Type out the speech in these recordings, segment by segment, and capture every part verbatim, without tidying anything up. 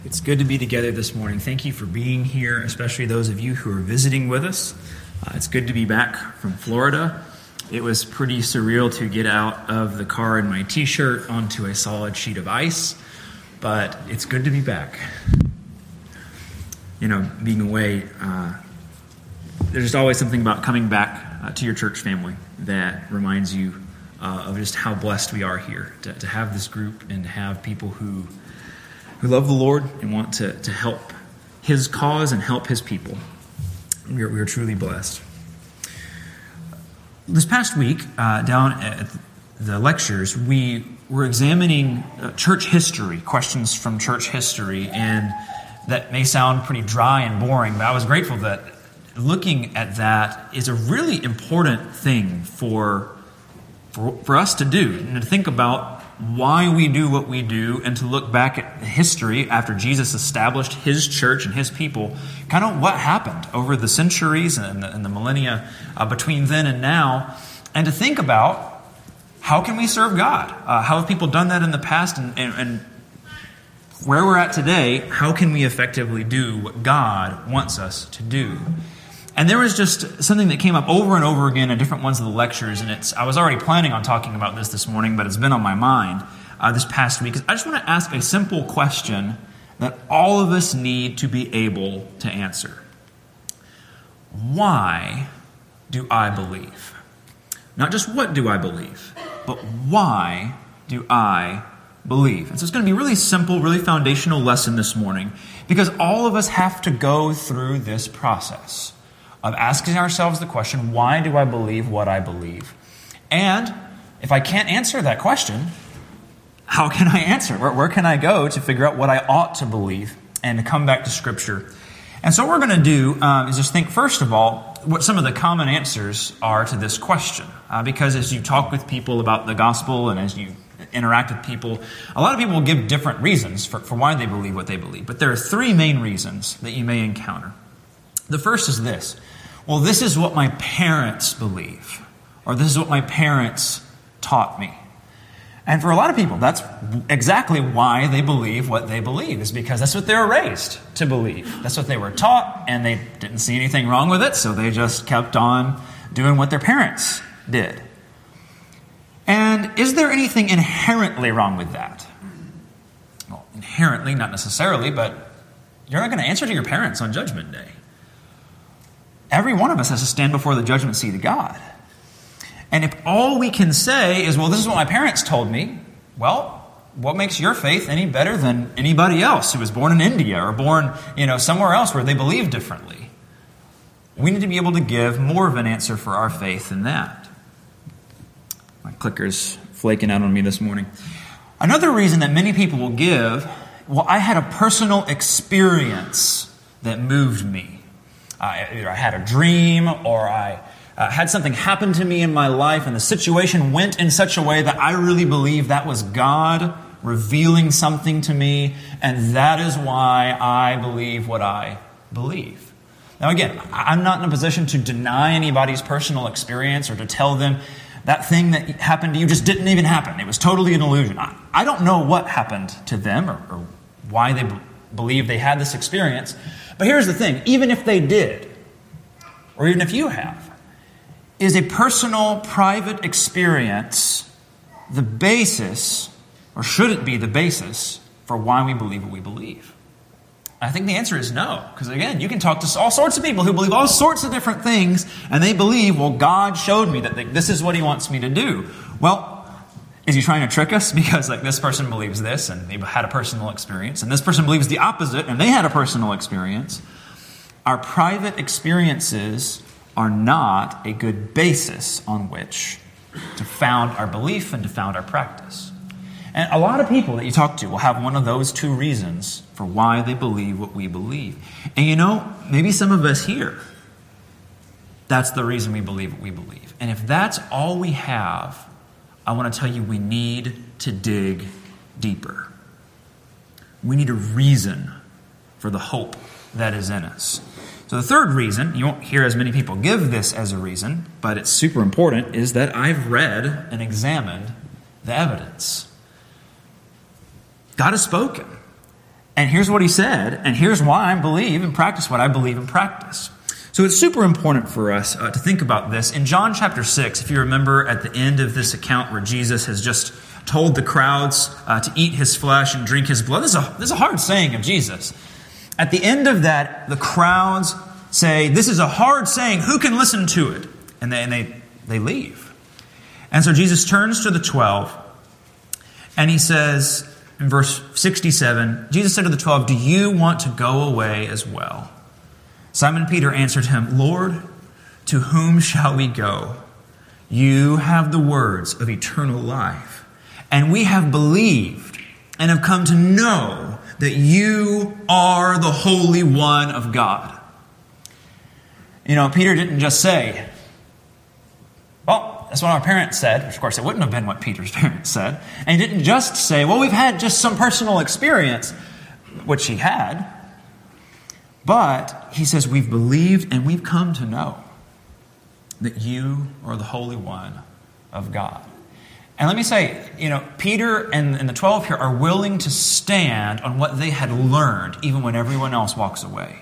It's good to be together this morning. Thank you for being here, especially those of you who are visiting with us. Uh, it's good to be back from Florida. It was pretty surreal to get out of the car in my t-shirt onto a solid sheet of ice, but it's good to be back. You know, being away, uh, there's just always something about coming back uh, to your church family that reminds you uh, of just how blessed we are here to, to have this group and to have people who who love the Lord and want to, to help His cause and help His people. We are, we are truly blessed. This past week, uh, down at the lectures, we were examining uh, church history, questions from church history, and that may sound pretty dry and boring, but I was grateful that looking at that is a really important thing for, for, for us to do, and to think about why we do what we do, and to look back at history after Jesus established His church and His people, kind of what happened over the centuries and the, and the millennia uh, between then and now, and to think about how can we serve God? Uh, how have people done that in the past, and, and, and where we're at today, how can we effectively do what God wants us to do? And there was just something that came up over and over again in different ones of the lectures, and it's I was already planning on talking about this this morning, but it's been on my mind uh, this past week. I just want to ask a simple question that all of us need to be able to answer. Why do I believe? Not just what do I believe, but why do I believe? And so it's going to be a really simple, really foundational lesson this morning, because all of us have to go through this process of asking ourselves the question, why do I believe what I believe? And if I can't answer that question, how can I answer? Where, where can I go to figure out what I ought to believe and to come back to Scripture? And so what we're going to do um, is just think, first of all, what some of the common answers are to this question. Uh, because as you talk with people about the gospel and as you interact with people, a lot of people will give different reasons for, for why they believe what they believe. But there are three main reasons that you may encounter. The first is this. Well, this is what my parents believe, or this is what my parents taught me. And for a lot of people, that's exactly why they believe what they believe, is because that's what they were raised to believe. That's what they were taught, and they didn't see anything wrong with it, so they just kept on doing what their parents did. And is there anything inherently wrong with that? Well, inherently, not necessarily, but you're not going to answer to your parents on Judgment Day. Every one of us has to stand before the judgment seat of God. And if all we can say is, well, this is what my parents told me, well, what makes your faith any better than anybody else who was born in India or born, you know, somewhere else where they believe differently? We need to be able to give more of an answer for our faith than that. My clicker's flaking out on me this morning. Another reason that many people will give, well, I had a personal experience that moved me. Uh, either I had a dream or I uh, had something happen to me in my life, and the situation went in such a way that I really believe that was God revealing something to me, and that is why I believe what I believe. Now again, I'm not in a position to deny anybody's personal experience or to tell them that thing that happened to you just didn't even happen. It was totally an illusion. I, I don't know what happened to them or, or why they b- believe they had this experience. But here's the thing, even if they did, or even if you have, is a personal, private experience the basis, or should it be the basis, for why we believe what we believe? I think the answer is no. Because again, you can talk to all sorts of people who believe all sorts of different things, and they believe, well, God showed me that this is what He wants me to do. Well, is He trying to trick us? Because like this person believes this, and they had a personal experience, and this person believes the opposite, and they had a personal experience. Our private experiences are not a good basis on which to found our belief and to found our practice. And a lot of people that you talk to will have one of those two reasons for why they believe what we believe. And you know, maybe some of us here, that's the reason we believe what we believe. And if that's all we have, I want to tell you we need to dig deeper. We need a reason for the hope that is in us. So the third reason, you won't hear as many people give this as a reason, but it's super important, is that I've read and examined the evidence. God has spoken. And here's what he said, and here's why I believe and practice what I believe and practice. So it's super important for us uh, to think about this. In John chapter six, if you remember at the end of this account where Jesus has just told the crowds uh, to eat his flesh and drink his blood, this is, a, this is a hard saying of Jesus. At the end of that, the crowds say, this is a hard saying, who can listen to it? And they, and they, they leave. And so Jesus turns to the twelve, and he says, in verse sixty-seven, Jesus said to the twelve, do you want to go away as well? Simon Peter answered him, Lord, to whom shall we go? You have the words of eternal life. And we have believed and have come to know that you are the Holy One of God. You know, Peter didn't just say, well, that's what our parents said, which of course it wouldn't have been what Peter's parents said. And he didn't just say, well, we've had just some personal experience, which he had. But he says, we've believed and we've come to know that you are the Holy One of God. And let me say, you know, Peter and, and the twelve here are willing to stand on what they had learned, even when everyone else walks away.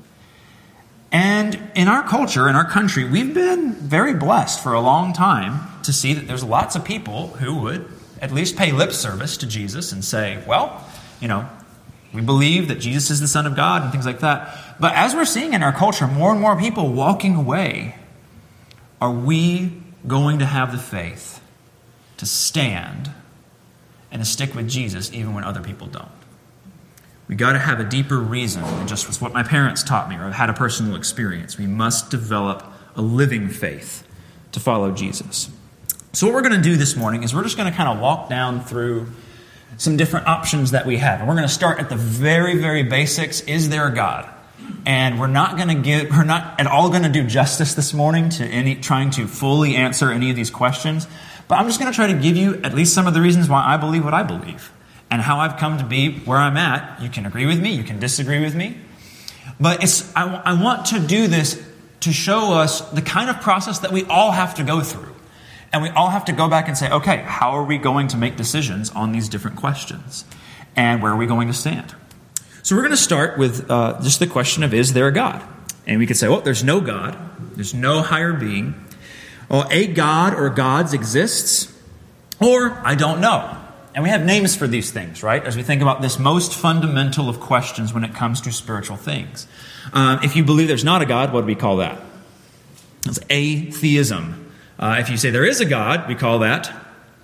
And in our culture, in our country, we've been very blessed for a long time to see that there's lots of people who would at least pay lip service to Jesus and say, well, you know, we believe that Jesus is the Son of God and things like that. But as we're seeing in our culture, more and more people walking away, are we going to have the faith to stand and to stick with Jesus even when other people don't? We got to have a deeper reason than just what my parents taught me or I've had a personal experience. We must develop a living faith to follow Jesus. So what we're going to do this morning is we're just going to kind of walk down through some different options that we have. And we're going to start at the very, very basics. Is there a God? And we're not going to give, we're not at all going to do justice this morning to any trying to fully answer any of these questions. But I'm just going to try to give you at least some of the reasons why I believe what I believe and how I've come to be where I'm at. You can agree with me, you can disagree with me. But it's I, I want to do this to show us the kind of process that we all have to go through. And we all have to go back and say, okay, how are we going to make decisions on these different questions? And where are we going to stand? So we're going to start with uh, just the question of, is there a God? And we could say, well, there's no God. There's no higher being. Well, a God or gods exists. Or, I don't know. And we have names for these things, right? As we think about this most fundamental of questions when it comes to spiritual things. Um, if you believe there's not a God, what do we call that? It's atheism. Uh, if you say there is a God, we call that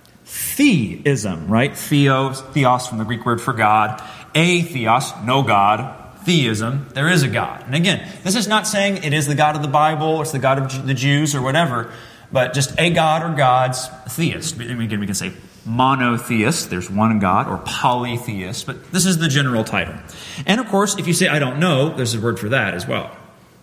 theism, right? Theos, theos from the Greek word for God. Atheos, no God. Theism, there is a God. And again, this is not saying it is the God of the Bible, or it's the God of the Jews or whatever, but just a God or gods, theist. Again, we can say monotheist, there's one God, or polytheist, but this is the general title. And of course, if you say I don't know, there's a word for that as well.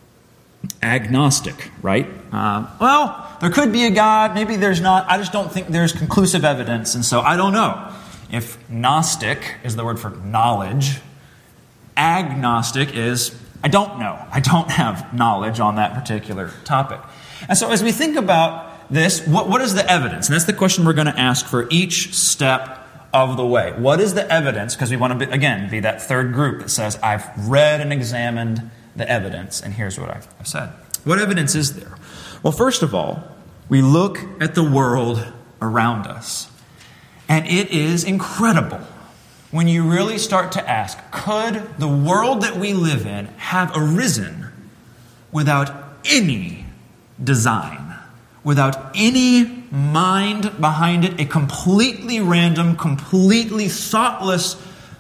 Agnostic, right? Uh, well, there could be a God, maybe there's not. I just don't think there's conclusive evidence, and so I don't know. If Gnostic is the word for knowledge, agnostic is I don't know. I don't have knowledge on that particular topic. And so as we think about this, what, what is the evidence? And that's the question we're going to ask for each step of the way. What is the evidence? Because we want to, be, again, be that third group that says, I've read and examined the evidence, and here's what I've said. What evidence is there? Well, first of all, we look at the world around us. And it is incredible when you really start to ask, could the world that we live in have arisen without any design, without any mind behind it, a completely random, completely thoughtless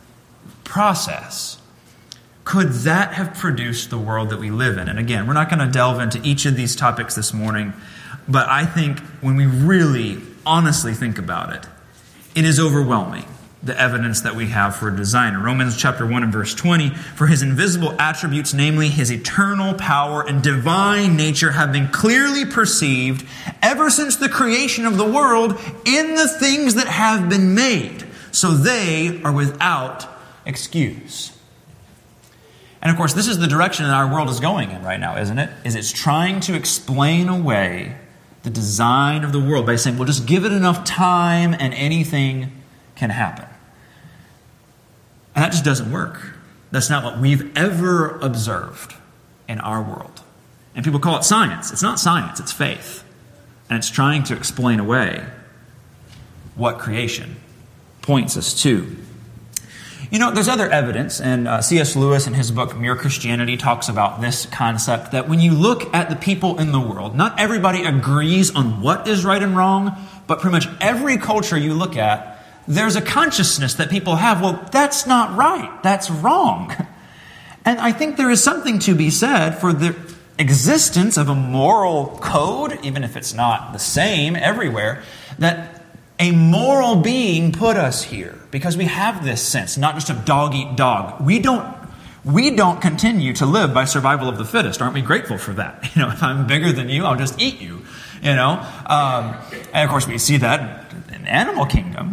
process? Could that have produced the world that we live in? And again, we're not going to delve into each of these topics this morning, but I think when we really honestly think about it, it is overwhelming, the evidence that we have for design. In Romans chapter one and verse twenty, for his invisible attributes, namely his eternal power and divine nature, have been clearly perceived ever since the creation of the world in the things that have been made, so they are without excuse. And of course, this is the direction that our world is going in right now, isn't it? Is it's trying to explain away the design of the world by saying, well, just give it enough time and anything can happen. And that just doesn't work. That's not what we've ever observed in our world. And people call it science. It's not science, it's faith. And it's trying to explain away what creation points us to. You know, there's other evidence, and uh, C S Lewis in his book Mere Christianity talks about this concept, that when you look at the people in the world, not everybody agrees on what is right and wrong, but pretty much every culture you look at, there's a consciousness that people have, well, that's not right, that's wrong. And I think there is something to be said for the existence of a moral code, even if it's not the same everywhere, that a moral being put us here because we have this sense, not just of dog eat dog. We don't, we don't continue to live by survival of the fittest. Aren't we grateful for that? You know, if I'm bigger than you, I'll just eat you. You know, um, and of course we see that in the animal kingdom.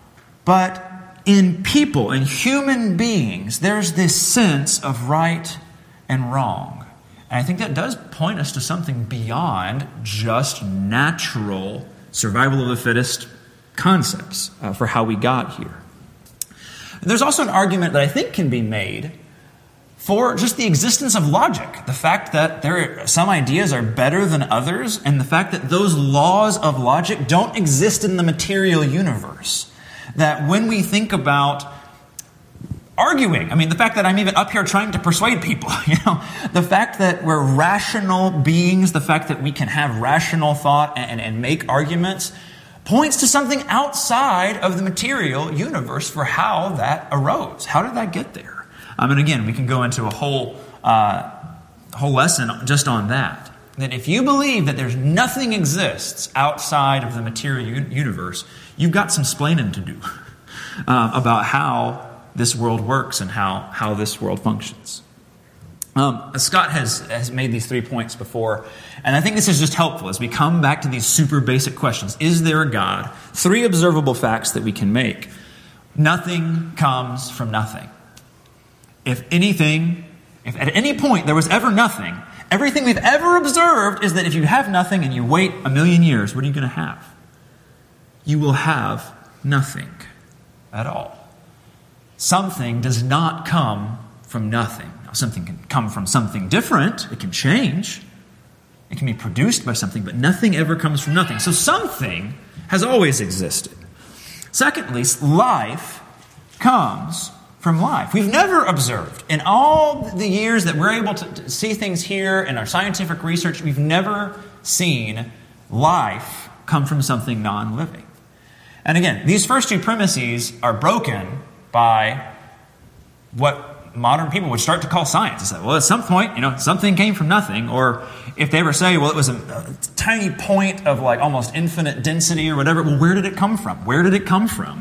But in people, in human beings, there's this sense of right and wrong. And I think that does point us to something beyond just natural survival of the fittest concepts uh, for how we got here. There's also an argument that I think can be made for just the existence of logic. The fact that there are, some ideas are better than others, and the fact that those laws of logic don't exist in the material universe. That when we think about arguing, I mean, the fact that I'm even up here trying to persuade people, you know, the fact that we're rational beings, the fact that we can have rational thought and, and make arguments, points to something outside of the material universe for how that arose. How did that get there? Um, and again, we can go into a whole uh, whole lesson just on that. That if you believe that there's nothing exists outside of the material un- universe, you've got some splaining to do uh, about how this world works and how, how this world functions. Um, Scott has, has made these three points before, and I think this is just helpful as we come back to these super basic questions. Is there a God? Three observable facts that we can make. Nothing comes from nothing. If anything, if at any point there was ever nothing, everything we've ever observed is that if you have nothing and you wait a million years, what are you going to have? You will have nothing at all. Something does not come from nothing. Now, something can come from something different. It can change. It can be produced by something, but nothing ever comes from nothing. So something has always existed. Secondly, life comes from life. We've never observed, in all the years that we're able to see things here in our scientific research, we've never seen life come from something non-living. And again, these first two premises are broken by what modern people would start to call science. It's like, well, at some point, you know, something came from nothing. Or if they ever say, well, it was a, a tiny point of like almost infinite density or whatever, well, where did it come from? Where did it come from?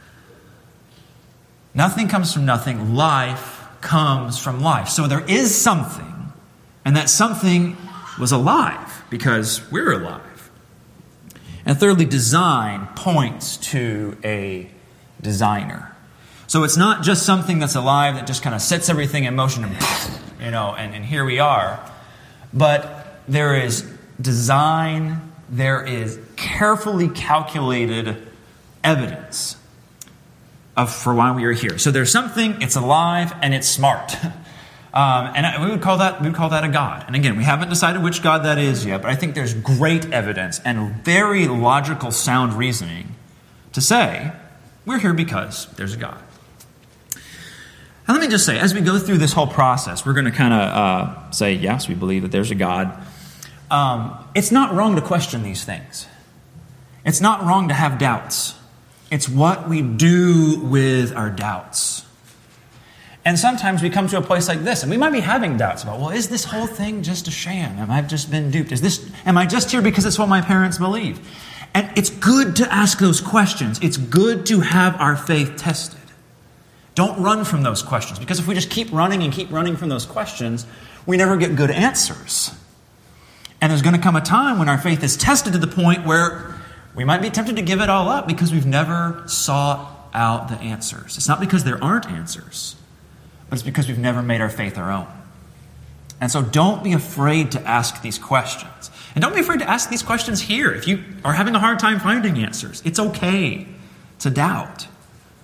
Nothing comes from nothing. Life comes from life. So there is something, and that something was alive because we're alive. And thirdly, design points to a designer. So it's not just something that's alive that just kind of sets everything in motion and, you know, and, and here we are. But there is design, there is carefully calculated evidence of for why we are here. So there's something, it's alive, and it's smart. Um, and we would call that we would call that a God. And again, we haven't decided which God that is yet, but I think there's great evidence and very logical, sound reasoning to say we're here because there's a God. Now let me just say, as we go through this whole process, we're going to kind of uh, say, yes, we believe that there's a God. Um, it's not wrong to question these things. It's not wrong to have doubts. It's what we do with our doubts. And sometimes we come to a place like this, and we might be having doubts about, well, is this whole thing just a sham? Am I just been duped? Is this? Am I just here because it's what my parents believe? And it's good to ask those questions. It's good to have our faith tested. Don't run from those questions, because if we just keep running and keep running from those questions, we never get good answers. And there's going to come a time when our faith is tested to the point where we might be tempted to give it all up because we've never sought out the answers. It's not because there aren't answers, but it's because we've never made our faith our own. And so don't be afraid to ask these questions. And don't be afraid to ask these questions here. If you are having a hard time finding answers, it's okay to doubt.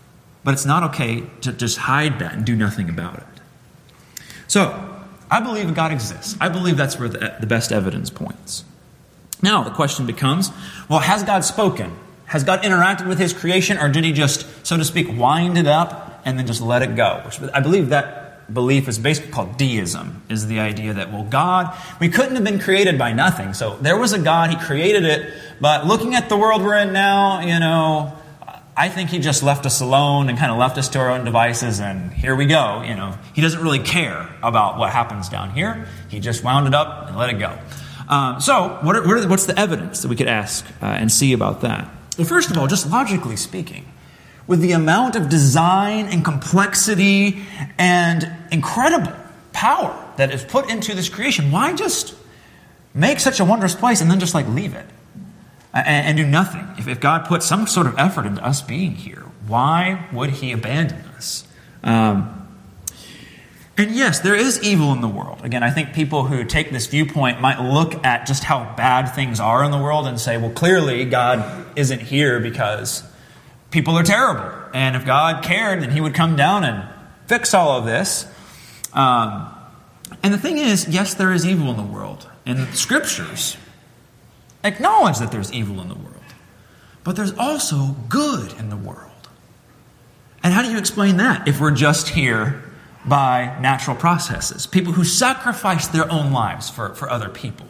but it's not okay to just hide that and do nothing about it. So, I believe God exists. I believe that's where the, the best evidence points. Now, the question becomes, well, has God spoken? Has God interacted with his creation, or did he just, so to speak, wind it up and then just let it go? Which I believe that belief is basically called deism, is the idea that, well, God, we couldn't have been created by nothing. So there was a God, he created it, but looking at the world we're in now, you know, I think he just left us alone and kind of left us to our own devices, and here we go. You know, he doesn't really care about what happens down here. He just wound it up and let it go. Um, so, what are, what are the, what's the evidence that we could ask uh, and see about that? Well, first of all, just logically speaking, with the amount of design and complexity and incredible power that is put into this creation, why just make such a wondrous place and then just like leave it? And, and do nothing. If, if God put some sort of effort into us being here, why would he abandon us? Um, and yes, there is evil in the world. Again, I think people who take this viewpoint might look at just how bad things are in the world and say, well, clearly God isn't here because people are terrible. And if God cared, then he would come down and fix all of this. Um, and the thing is, yes, there is evil in the world. And the scriptures acknowledge that there's evil in the world. But there's also good in the world. And how do you explain that if we're just here by natural processes? People who sacrifice their own lives for, for other people.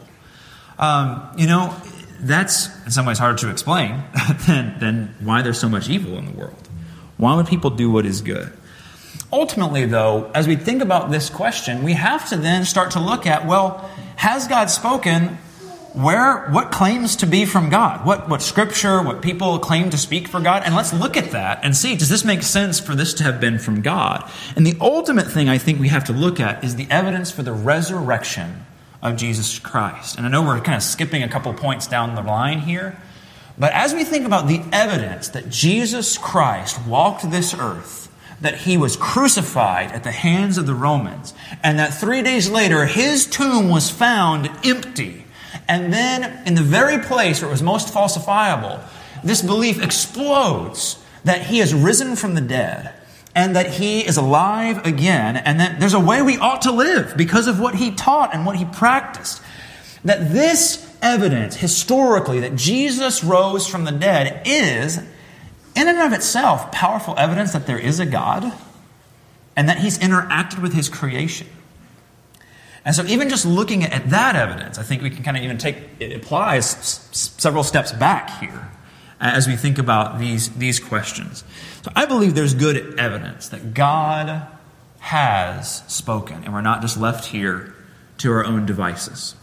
Um, you know, that's in some ways harder to explain than, than why there's so much evil in the world. Why would people do what is good? Ultimately, though, as we think about this question, we have to then start to look at, well, has God spoken? Where, what claims to be from God? What, what scripture, what people claim to speak for God? And let's look at that and see, does this make sense for this to have been from God? And the ultimate thing I think we have to look at is the evidence for the resurrection of Jesus Christ. And I know we're kind of skipping a couple points down the line here, but as we think about the evidence that Jesus Christ walked this earth, that he was crucified at the hands of the Romans, and that three days later his tomb was found empty, and then, in the very place where it was most falsifiable, this belief explodes that he has risen from the dead, and that he is alive again, and that there's a way we ought to live because of what he taught and what he practiced. That this evidence, historically, that Jesus rose from the dead is, in and of itself, powerful evidence that there is a God, and that he's interacted with his creation. And so even just looking at that evidence, I think we can kind of even take, it applies s- several steps back here as we think about these, these questions. So I believe there's good evidence that God has spoken, and we're not just left here to our own devices.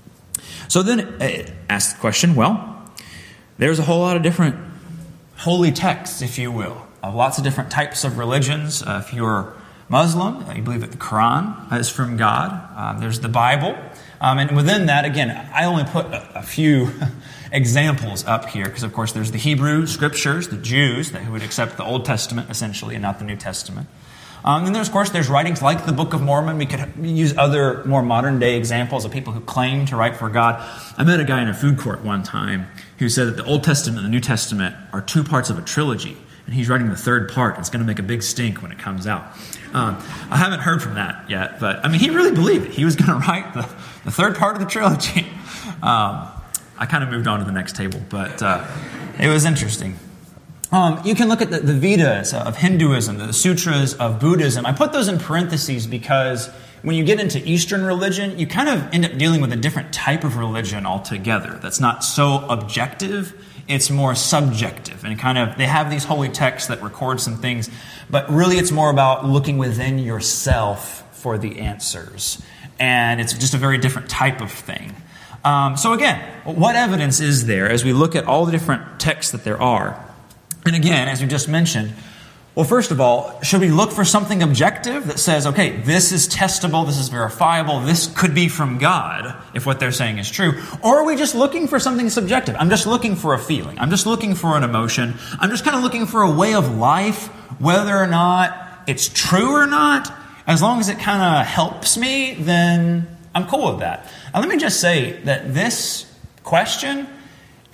So then uh, ask the question, well, there's a whole lot of different holy texts, if you will, of lots of different types of religions. Uh, if you're Muslim, you believe that the Quran is from God. Um, there's the Bible. Um, and within that, again, I only put a, a few examples up here because, of course, there's the Hebrew scriptures, the Jews, that who would accept the Old Testament, essentially, and not the New Testament. Um, and there's, of course, there's writings like the Book of Mormon. We could use other more modern-day examples of people who claim to write for God. I met a guy in a food court one time who said that the Old Testament and the New Testament are two parts of a trilogy. And he's writing the third part. It's going to make a big stink when it comes out. Um, I haven't heard from that yet, but I mean, he really believed it. He was going to write the, the third part of the trilogy. Um, I kind of moved on to the next table, but uh, it was interesting. Um, you can look at the, the Vedas of Hinduism, the Sutras of Buddhism. I put those in parentheses because when you get into Eastern religion, you kind of end up dealing with a different type of religion altogether that's not so objective. It's more subjective, and kind of, they have these holy texts that record some things, but really it's more about looking within yourself for the answers. And it's just a very different type of thing. Um, so again, what evidence is there as we look at all the different texts that there are? And again, as we just mentioned, well, first of all, should we look for something objective that says, okay, this is testable, this is verifiable, this could be from God, if what they're saying is true? Or are we just looking for something subjective? I'm just looking for a feeling. I'm just looking for an emotion. I'm just kind of looking for a way of life, whether or not it's true or not. As long as it kind of helps me, then I'm cool with that. Now, let me just say that this question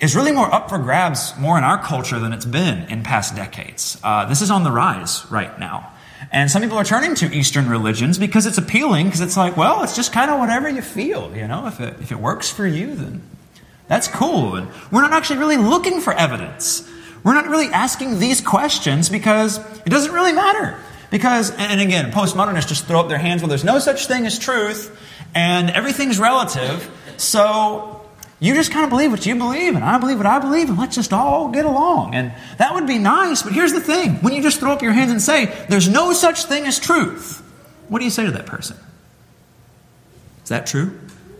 is really more up for grabs, more in our culture than it's been in past decades. Uh, this is on the rise right now. And some people are turning to Eastern religions because it's appealing, because it's like, well, it's just kind of whatever you feel, you know? If it, if it works for you, then that's cool. And we're not actually really looking for evidence. We're not really asking these questions because it doesn't really matter. Because, and again, postmodernists just throw up their hands, well, there's no such thing as truth, and everything's relative, so you just kind of believe what you believe, and I believe what I believe, and let's just all get along. And that would be nice, but here's the thing. When you just throw up your hands and say, there's no such thing as truth, what do you say to that person? Is that true?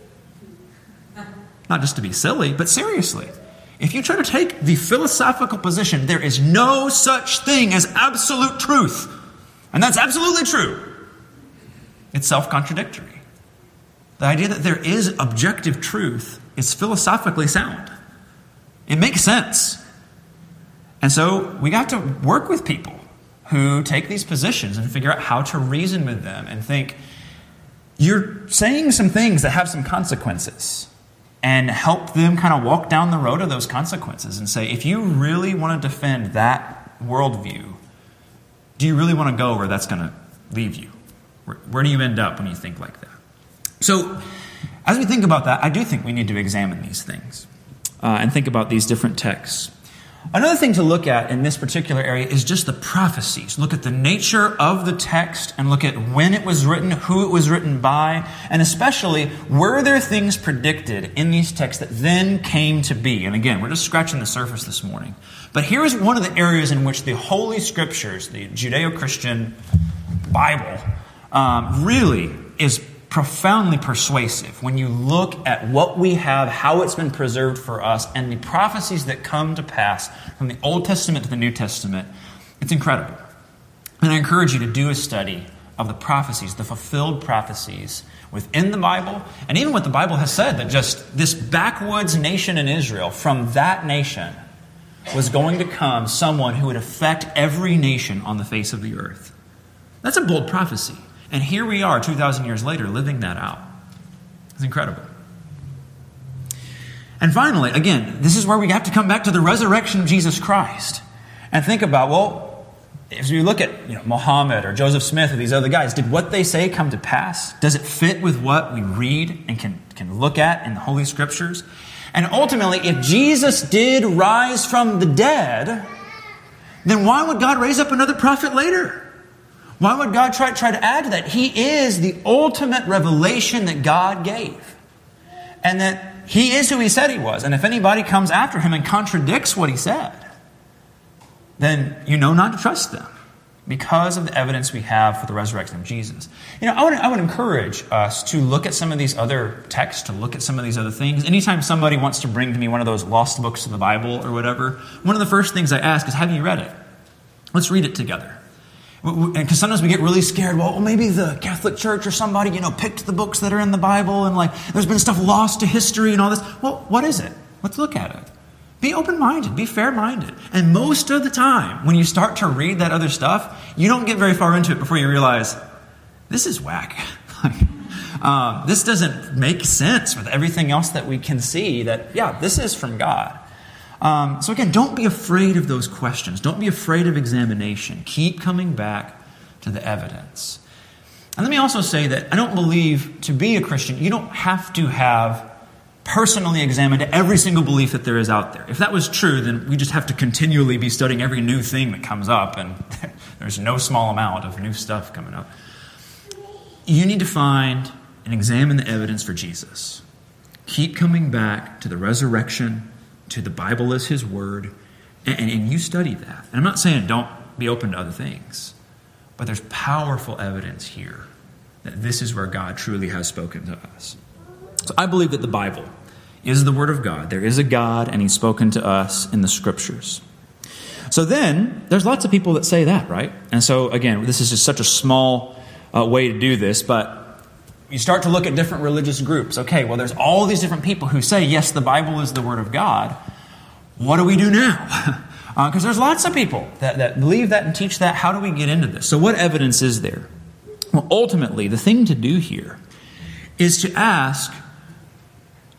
Not just to be silly, but seriously. If you try to take the philosophical position, there is no such thing as absolute truth, and that's absolutely true, it's self-contradictory. The idea that there is objective truth is philosophically sound. It makes sense. And so we got to work with people who take these positions and figure out how to reason with them and think, you're saying some things that have some consequences, and help them kind of walk down the road of those consequences and say, if you really want to defend that worldview, do you really want to go where that's going to leave you? Where, where do you end up when you think like that? So, as we think about that, I do think we need to examine these things uh, and think about these different texts. Another thing to look at in this particular area is just the prophecies. Look at the nature of the text and look at when it was written, who it was written by, and especially, were there things predicted in these texts that then came to be? And again, we're just scratching the surface this morning. But here is one of the areas in which the Holy Scriptures, the Judeo-Christian Bible, um, really is profoundly persuasive when you look at what we have, how it's been preserved for us, and the prophecies that come to pass from the Old Testament to the New Testament. It's incredible. And I encourage you to do a study of the prophecies, the fulfilled prophecies within the Bible, and even what the Bible has said, that just this backwoods nation in Israel, from that nation was going to come someone who would affect every nation on the face of the earth. That's a bold prophecy. And here we are, two thousand years later, living that out. It's incredible. And finally, again, this is where we have to come back to the resurrection of Jesus Christ. And think about, well, if you look at you know, Muhammad or Joseph Smith or these other guys, did what they say come to pass? Does it fit with what we read and can, can look at in the Holy Scriptures? And ultimately, if Jesus did rise from the dead, then why would God raise up another prophet later? Why would God try, try to add to that? He is the ultimate revelation that God gave. And that He is who He said He was. And if anybody comes after Him and contradicts what He said, then you know not to trust them because of the evidence we have for the resurrection of Jesus. You know, I would, I would encourage us to look at some of these other texts, to look at some of these other things. Anytime somebody wants to bring to me one of those lost books of the Bible or whatever, one of the first things I ask is, have you read it? Let's read it together. Because sometimes we get really scared. Well, maybe the Catholic Church or somebody, you know, picked the books that are in the Bible and like there's been stuff lost to history and all this. Well, what is it? Let's look at it. Be open-minded. Be fair-minded. And most of the time, when you start to read that other stuff, you don't get very far into it before you realize, this is whack. um, this doesn't make sense with everything else that we can see that, yeah, this is from God. Um, so again, don't be afraid of those questions. Don't be afraid of examination. Keep coming back to the evidence. And let me also say that I don't believe to be a Christian, you don't have to have personally examined every single belief that there is out there. If that was true, then we just have to continually be studying every new thing that comes up, and there's no small amount of new stuff coming up. You need to find and examine the evidence for Jesus. Keep coming back to the resurrection, to the Bible as His Word, and, and you study that. And I'm not saying don't be open to other things, but there's powerful evidence here that this is where God truly has spoken to us. So I believe that the Bible is the Word of God. There is a God, and He's spoken to us in the Scriptures. So then, there's lots of people that say that, right? And so again, this is just such a small uh, way to do this, but you start to look at different religious groups. Okay, well, there's all these different people who say, yes, the Bible is the Word of God. What do we do now? Because uh, there's lots of people that, that believe that and teach that. How do we get into this? So what evidence is there? Well, ultimately, the thing to do here is to ask,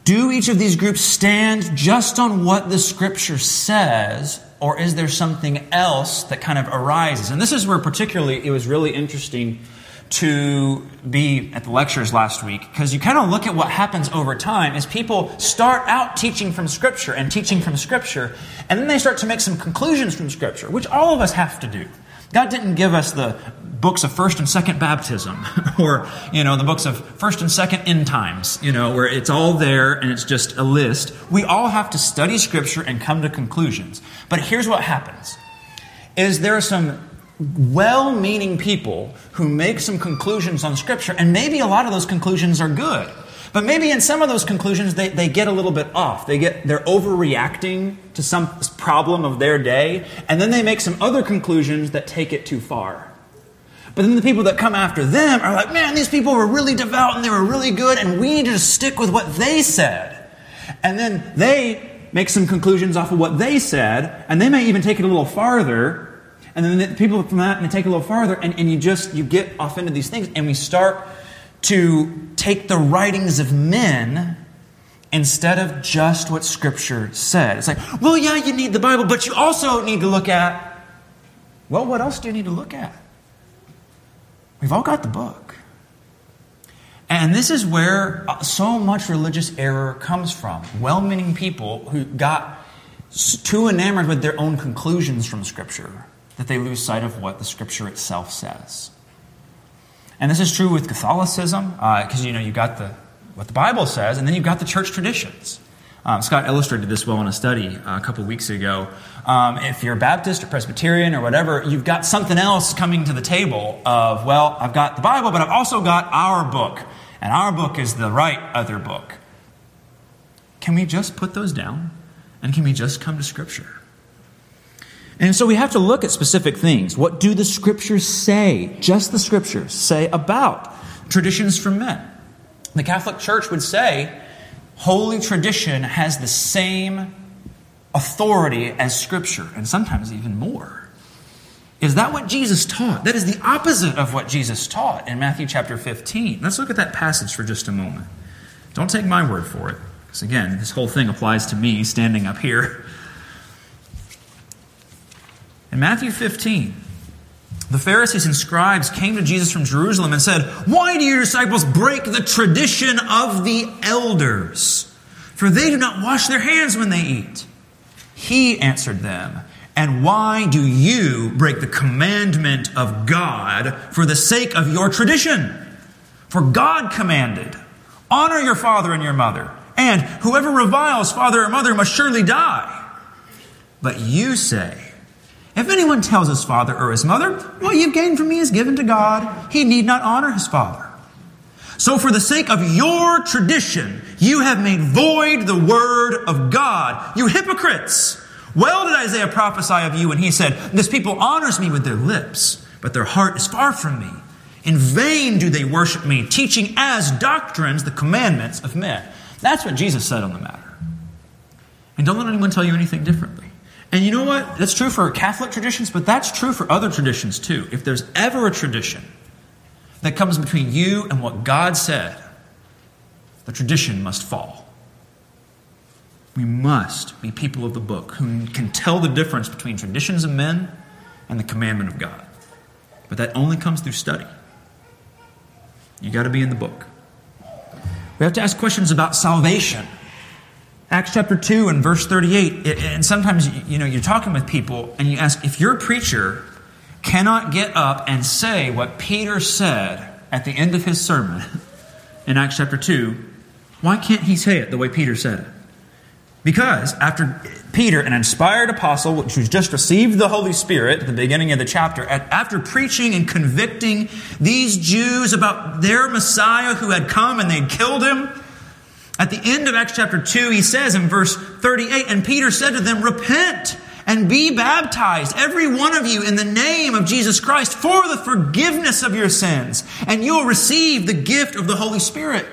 Do each of these groups stand just on what the Scripture says, or is there something else that kind of arises? And this is where particularly it was really interesting to be at the lectures last week, because you kind of look at what happens over time as people start out teaching from Scripture and teaching from Scripture, and then they start to make some conclusions from Scripture, which all of us have to do. God didn't give us the books of First and Second Baptism, or, you know, the books of First and Second End Times, you know, where it's all there and it's just a list. We all have to study Scripture and come to conclusions. But here's what happens, is there are some well-meaning people who make some conclusions on Scripture, and maybe a lot of those conclusions are good. But maybe in some of those conclusions, they, they get a little bit off. They get, they're overreacting to some problem of their day, and then they make some other conclusions that take it too far. But then the people that come after them are like, man, these people were really devout and they were really good, and we need to just stick with what they said. And then they make some conclusions off of what they said, and they may even take it a little farther. And then the people from that may take it a little farther, and, and you just, you get off into these things, and we start to take the writings of men instead of just what Scripture said. It's like, well, yeah, you need the Bible, but you also need to look at, well, what else do you need to look at? We've all got the book. And this is where so much religious error comes from. Well-meaning people who got too enamored with their own conclusions from Scripture that they lose sight of what the Scripture itself says. And this is true with Catholicism, because, uh, you know, you've got the what the Bible says, and then you've got the church traditions. Um, Scott illustrated this well in a study uh, a couple weeks ago. Um, if you're Baptist or Presbyterian or whatever, you've got something else coming to the table of, well, I've got the Bible, but I've also got our book, and our book is the right other book. Can we just put those down? And can we just come to Scripture? And so we have to look at specific things. What do the Scriptures say, just the Scriptures, say about traditions from men? The Catholic Church would say holy tradition has the same authority as Scripture, and sometimes even more. Is that what Jesus taught? That is the opposite of what Jesus taught in Matthew chapter fifteen. Let's look at that passage for just a moment. Don't take my word for it, because again, this whole thing applies to me standing up here. In Matthew fifteen, the Pharisees and scribes came to Jesus from Jerusalem and said, "Why do your disciples break the tradition of the elders? For they do not wash their hands when they eat." He answered them, "And why do you break the commandment of God for the sake of your tradition? For God commanded, 'Honor your father and your mother, and whoever reviles father or mother must surely die.' But you say, 'If anyone tells his father or his mother, what you've gained from me is given to God, he need not honor his father.' So for the sake of your tradition, you have made void the word of God. You hypocrites! Well did Isaiah prophesy of you when he said, 'This people honors me with their lips, but their heart is far from me. In vain do they worship me, teaching as doctrines the commandments of men.'" That's what Jesus said on the matter. And don't let anyone tell you anything differently. And you know what? That's true for Catholic traditions, but that's true for other traditions too. If there's ever a tradition that comes between you and what God said, the tradition must fall. We must be people of the book who can tell the difference between traditions of men and the commandment of God. But that only comes through study. You got to be in the book. We have to ask questions about salvation. Acts chapter two and verse thirty-eight, and sometimes, you know, you're talking with people and you ask, if your preacher cannot get up and say what Peter said at the end of his sermon in Acts chapter two, why can't he say it the way Peter said it? Because after Peter, an inspired apostle, which was just received the Holy Spirit at the beginning of the chapter, after preaching and convicting these Jews about their Messiah who had come and they'd killed him, at the end of Acts chapter two, he says in verse thirty-eight, "And Peter said to them, 'Repent and be baptized, every one of you, in the name of Jesus Christ for the forgiveness of your sins, and you'll receive the gift of the Holy Spirit.'"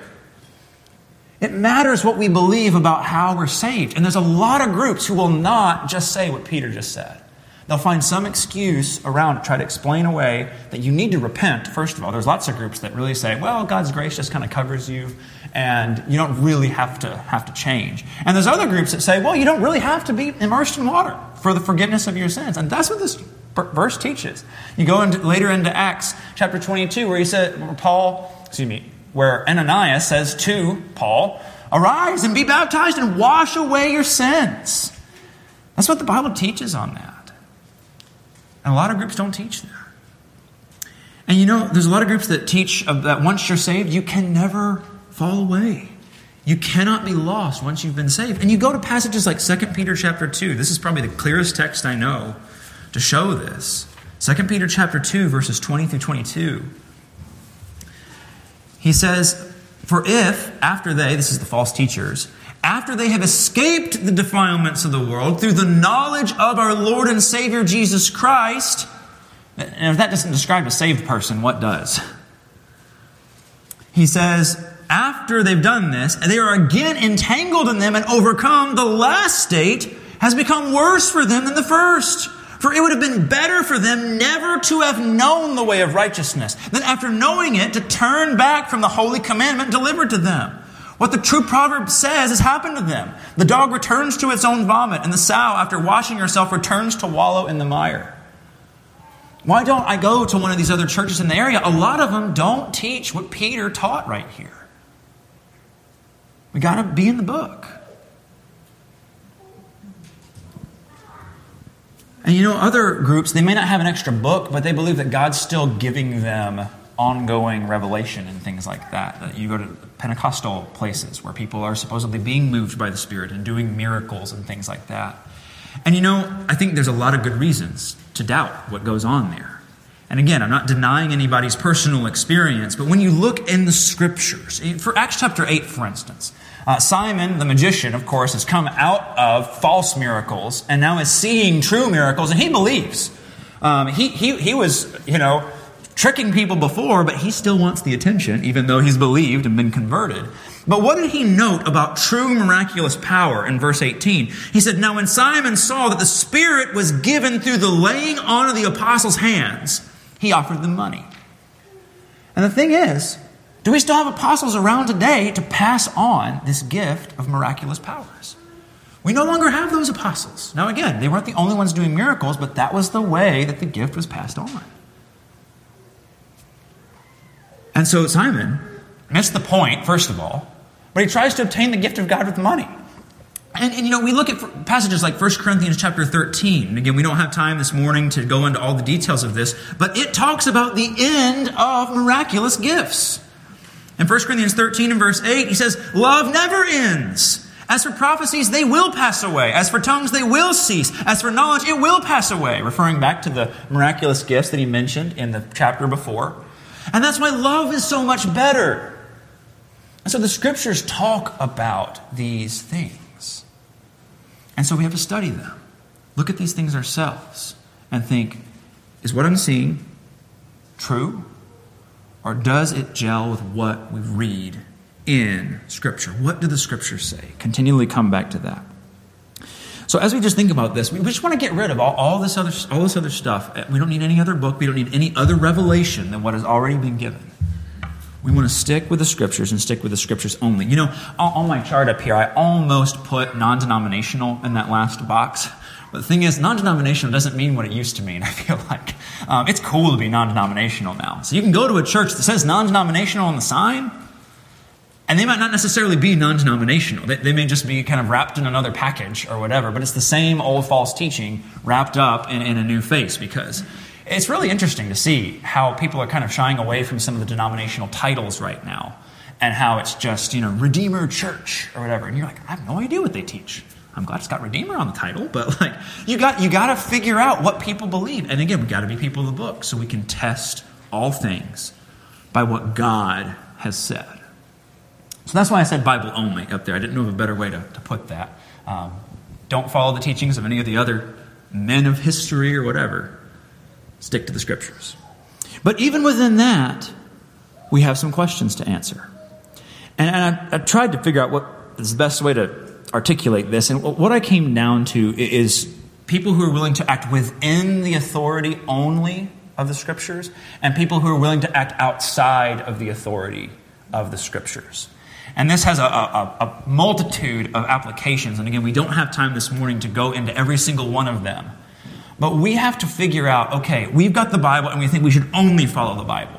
It matters what we believe about how we're saved. And there's a lot of groups who will not just say what Peter just said. They'll find some excuse around to try to explain away that you need to repent, first of all. There's lots of groups that really say, well, God's grace just kind of covers you, and you don't really have to have to change. And there's other groups that say, well, you don't really have to be immersed in water for the forgiveness of your sins. And that's what this verse teaches. You go into, later into Acts chapter twenty-two, where he said, where Paul, excuse me, where Ananias says to Paul, arise and be baptized and wash away your sins. That's what the Bible teaches on that. And a lot of groups don't teach that. And you know, there's a lot of groups that teach that once you're saved, you can never fall away. You cannot be lost once you've been saved. And you go to passages like Second Peter chapter two. This is probably the clearest text I know to show this. Second Peter chapter two, verses twenty through twenty-two. He says, for if, after they, this is the false teachers, after they have escaped the defilements of the world through the knowledge of our Lord and Savior Jesus Christ, and if that doesn't describe a saved person, what does? He says, after they've done this, and they are again entangled in them and overcome, the last state has become worse for them than the first. For it would have been better for them never to have known the way of righteousness than after knowing it to turn back from the holy commandment delivered to them. What the true proverb says has happened to them. The dog returns to its own vomit, and the sow, after washing herself, returns to wallow in the mire. Why don't I go to one of these other churches in the area? A lot of them don't teach what Peter taught right here. We got to be in the book. And you know, other groups, they may not have an extra book, but they believe that God's still giving them ongoing revelation and things like that. That you go to Pentecostal places where people are supposedly being moved by the Spirit and doing miracles and things like that. And you know, I think there's a lot of good reasons to doubt what goes on there. And again, I'm not denying anybody's personal experience, but when you look in the Scriptures, for Acts chapter eight, for instance, uh, Simon, the magician, of course, has come out of false miracles and now is seeing true miracles, and he believes. Um, he, he, he was, you know, tricking people before, but he still wants the attention, even though he's believed and been converted. But what did he note about true miraculous power in verse eighteen? He said, now when Simon saw that the Spirit was given through the laying on of the apostles' hands, he offered them money. And the thing is, do we still have apostles around today to pass on this gift of miraculous powers? We no longer have those apostles. Now again, they weren't the only ones doing miracles, but that was the way that the gift was passed on. And so Simon missed the point, first of all, but he tries to obtain the gift of God with money. And, and you know, we look at passages like First Corinthians chapter thirteen. And again, we don't have time this morning to go into all the details of this, but it talks about the end of miraculous gifts. In First Corinthians thirteen and verse eight, he says, love never ends. As for prophecies, they will pass away. As for tongues, they will cease. As for knowledge, it will pass away. Referring back to the miraculous gifts that he mentioned in the chapter before. And that's why love is so much better. And so the Scriptures talk about these things. And so we have to study them. Look at these things ourselves and think, is what I'm seeing true? Or does it gel with what we read in Scripture? What do the Scriptures say? Continually come back to that. So as we just think about this, we just want to get rid of all, all this other all this other stuff. We don't need any other book. We don't need any other revelation than what has already been given. We want to stick with the Scriptures and stick with the Scriptures only. You know, on, on my chart up here, I almost put non-denominational in that last box. But the thing is, non-denominational doesn't mean what it used to mean, I feel like. Um, it's cool to be non-denominational now. So you can go to a church that says non-denominational on the sign, and they might not necessarily be non-denominational. They, they may just be kind of wrapped in another package or whatever, but it's the same old false teaching wrapped up in, in a new face, because it's really interesting to see how people are kind of shying away from some of the denominational titles right now, and how it's just, you know, Redeemer Church or whatever. And you're like, I have no idea what they teach. I'm glad it's got Redeemer on the title, but like you got you got to figure out what people believe. And again, we got to be people of the book so we can test all things by what God has said. So that's why I said Bible only up there. I didn't know of a better way to, to put that. Um, don't follow the teachings of any of the other men of history or whatever. Stick to the Scriptures. But even within that, we have some questions to answer. And, and I, I tried to figure out what is the best way to articulate this. And what I came down to is people who are willing to act within the authority only of the Scriptures, and people who are willing to act outside of the authority of the Scriptures. And this has a, a, a multitude of applications. And again, we don't have time this morning to go into every single one of them. But we have to figure out, okay, we've got the Bible and we think we should only follow the Bible.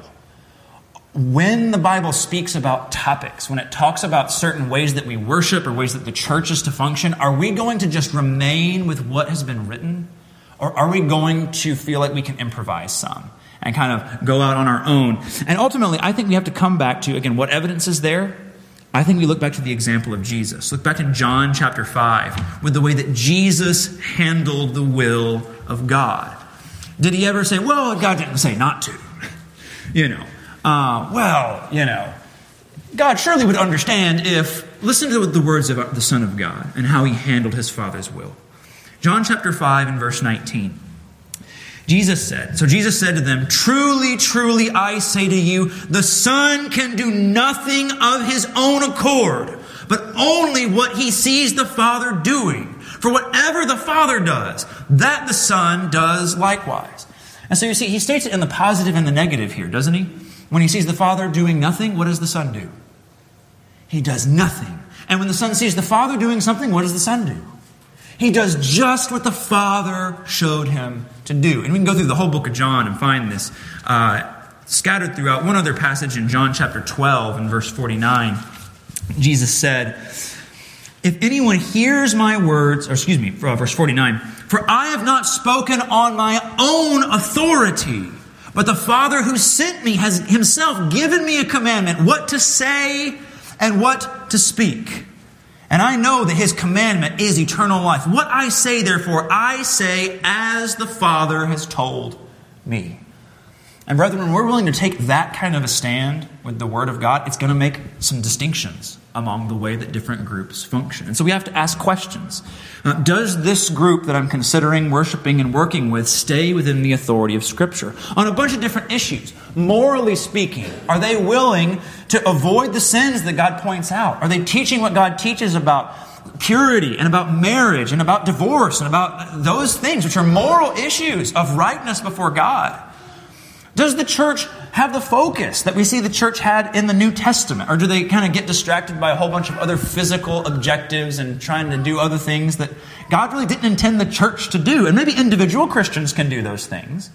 When the Bible speaks about topics, when it talks about certain ways that we worship or ways that the church is to function, are we going to just remain with what has been written? Or are we going to feel like we can improvise some and kind of go out on our own? And ultimately, I think we have to come back to, again, what evidence is there? I think we look back to the example of Jesus. Look back to John chapter five with the way that Jesus handled the will of God. Did he ever say, well, God didn't say not to? You know, uh, well, you know, God surely would understand if, listen to the words of the Son of God and how he handled his Father's will. John chapter five and verse nineteen. Jesus said, so Jesus said to them, truly, truly, I say to you, the Son can do nothing of his own accord, but only what he sees the Father doing. For whatever the Father does, that the Son does likewise. And so you see, he states it in the positive and the negative here, doesn't he? When he sees the Father doing nothing, what does the Son do? He does nothing. And when the Son sees the Father doing something, what does the Son do? He does just what the Father showed him to do. And we can go through the whole book of John and find this uh, scattered throughout. One other passage in John chapter twelve and verse forty-nine, Jesus said, if anyone hears my words, or excuse me, verse forty-nine, for I have not spoken on my own authority, but the Father who sent me has himself given me a commandment, what to say and what to speak. And I know that his commandment is eternal life. What I say, therefore, I say as the Father has told me. And brethren, when we're willing to take that kind of a stand with the Word of God, it's going to make some distinctions among the way that different groups function. And so we have to ask questions. Uh, does this group that I'm considering worshiping and working with stay within the authority of Scripture? On a bunch of different issues. Morally speaking, are they willing to avoid the sins that God points out? Are they teaching what God teaches about purity and about marriage and about divorce and about those things which are moral issues of rightness before God? Does the church have the focus that we see the church had in the New Testament? Or do they kind of get distracted by a whole bunch of other physical objectives and trying to do other things that God really didn't intend the church to do? And maybe individual Christians can do those things.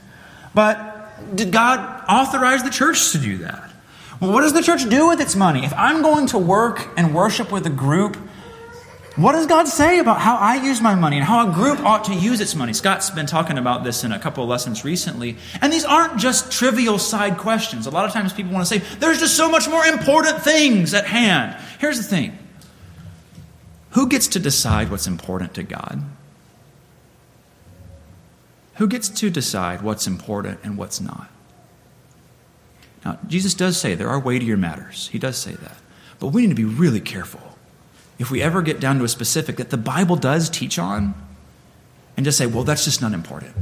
But did God authorize the church to do that? Well, what does the church do with its money? If I'm going to work and worship with a group, what does God say about how I use my money and how a group ought to use its money? Scott's been talking about this in a couple of lessons recently. And these aren't just trivial side questions. A lot of times people want to say, there's just so much more important things at hand. Here's the thing. Who gets to decide what's important to God? Who gets to decide what's important and what's not? Now, Jesus does say there are weightier matters. He does say that. But we need to be really careful if we ever get down to a specific that the Bible does teach on, and just say, well, that's just not important.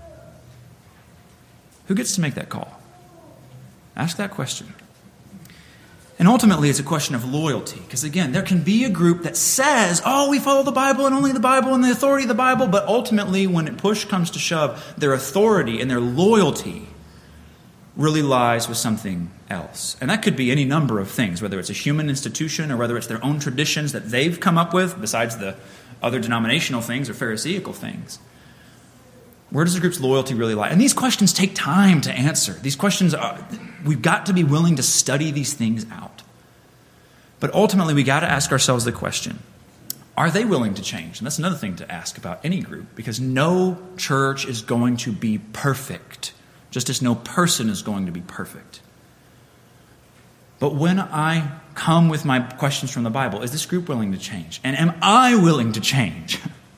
Who gets to make that call? Ask that question. And ultimately, it's a question of loyalty. Because again, there can be a group that says, oh, we follow the Bible and only the Bible and the authority of the Bible. But ultimately, when push comes to shove, their authority and their loyalty really lies with something else. And that could be any number of things, whether it's a human institution or whether it's their own traditions that they've come up with, besides the other denominational things or Pharisaical things. Where does the group's loyalty really lie? And these questions take time to answer. These questions, are, we've got to be willing to study these things out. But ultimately, we got to ask ourselves the question, are they willing to change? And that's another thing to ask about any group, because no church is going to be perfect, just as no person is going to be perfect. But when I come with my questions from the Bible, is this group willing to change? And am I willing to change?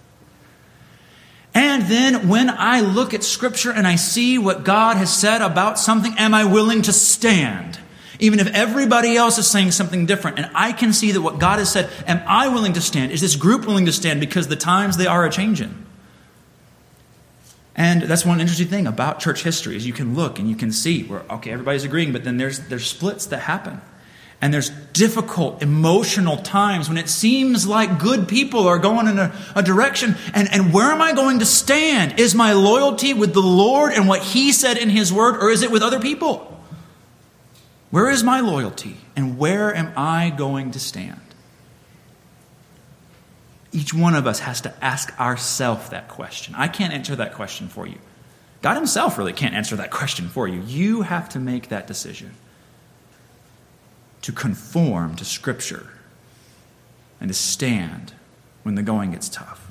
And then when I look at Scripture and I see what God has said about something, am I willing to stand? Even if everybody else is saying something different, and I can see that what God has said, am I willing to stand? Is this group willing to stand? Because the times they are a-changing. And that's one interesting thing about church history is you can look and you can see where, okay, everybody's agreeing, but then there's there's splits that happen. And there's difficult, emotional times when it seems like good people are going in a, a direction. And, and where am I going to stand? Is my loyalty with the Lord and what He said in His Word, or is it with other people? Where is my loyalty? And where am I going to stand? Each one of us has to ask ourselves that question. I can't answer that question for you. God Himself really can't answer that question for you. You have to make that decision to conform to Scripture and to stand when the going gets tough.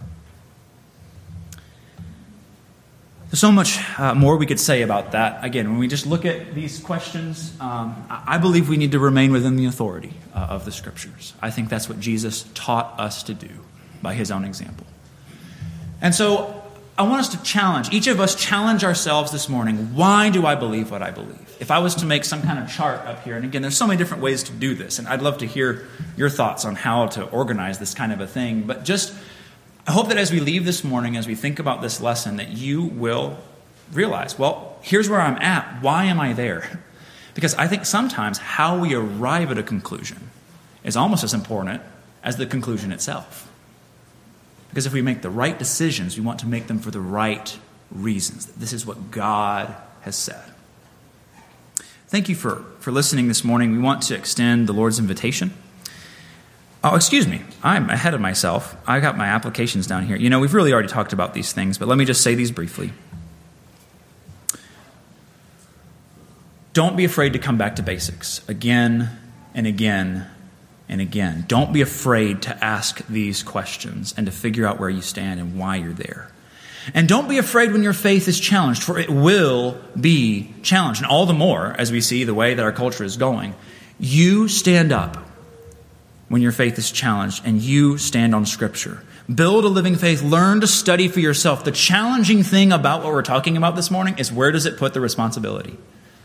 There's so much uh, more we could say about that. Again, when we just look at these questions, um, I believe we need to remain within the authority uh, of the Scriptures. I think that's what Jesus taught us to do by His own example. And so I want us to challenge, each of us challenge ourselves this morning. Why do I believe what I believe? If I was to make some kind of chart up here, and again, there's so many different ways to do this, and I'd love to hear your thoughts on how to organize this kind of a thing. But just, I hope that as we leave this morning, as we think about this lesson, that you will realize, well, here's where I'm at. Why am I there? Because I think sometimes how we arrive at a conclusion is almost as important as the conclusion itself. Because if we make the right decisions, we want to make them for the right reasons. This is what God has said. Thank you for, for listening this morning. We want to extend the Lord's invitation. Oh, excuse me. I'm ahead of myself. I got my applications down here. You know, we've really already talked about these things, but let me just say these briefly. Don't be afraid to come back to basics again and again and again. Don't be afraid to ask these questions and to figure out where you stand and why you're there. And don't be afraid when your faith is challenged, for it will be challenged. And all the more, as we see the way that our culture is going, you stand up when your faith is challenged and you stand on Scripture. Build a living faith. Learn to study for yourself. The challenging thing about what we're talking about this morning is, where does it put the responsibility?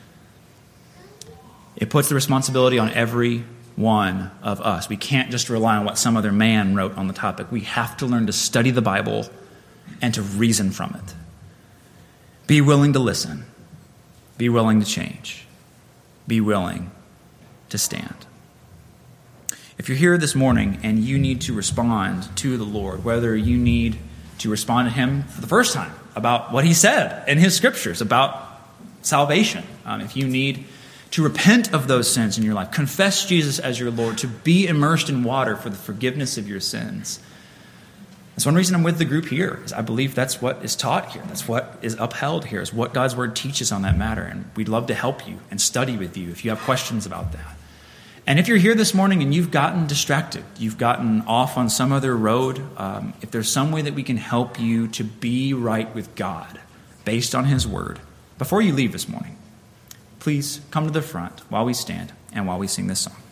It puts the responsibility on every one of us. We can't just rely on what some other man wrote on the topic. We have to learn to study the Bible and to reason from it. Be willing to listen. Be willing to change. Be willing to stand. If you're here this morning and you need to respond to the Lord, whether you need to respond to Him for the first time about what He said in His Scriptures about salvation, um, if you need to repent of those sins in your life, confess Jesus as your Lord, to be immersed in water for the forgiveness of your sins. That's one reason I'm with the group here, is I believe that's what is taught here. That's what is upheld here, is what God's Word teaches on that matter. And we'd love to help you and study with you if you have questions about that. And if you're here this morning and you've gotten distracted, you've gotten off on some other road, um, if there's some way that we can help you to be right with God based on His Word, before you leave this morning, please come to the front while we stand and while we sing this song.